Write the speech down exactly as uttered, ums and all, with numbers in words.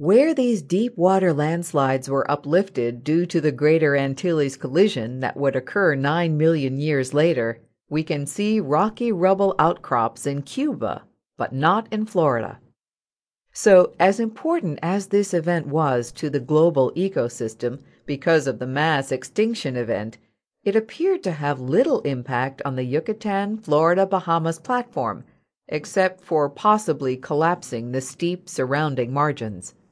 Where these deep water landslides were uplifted due to the Greater Antilles collision that would occur nine million years later, we can see rocky rubble outcrops in Cuba, but not in Florida. So, as important as this event was to the global ecosystem because of the mass extinction event, it appeared to have little impact on the Yucatan, Florida, Bahamas platform, except for possibly collapsing the steep surrounding margins.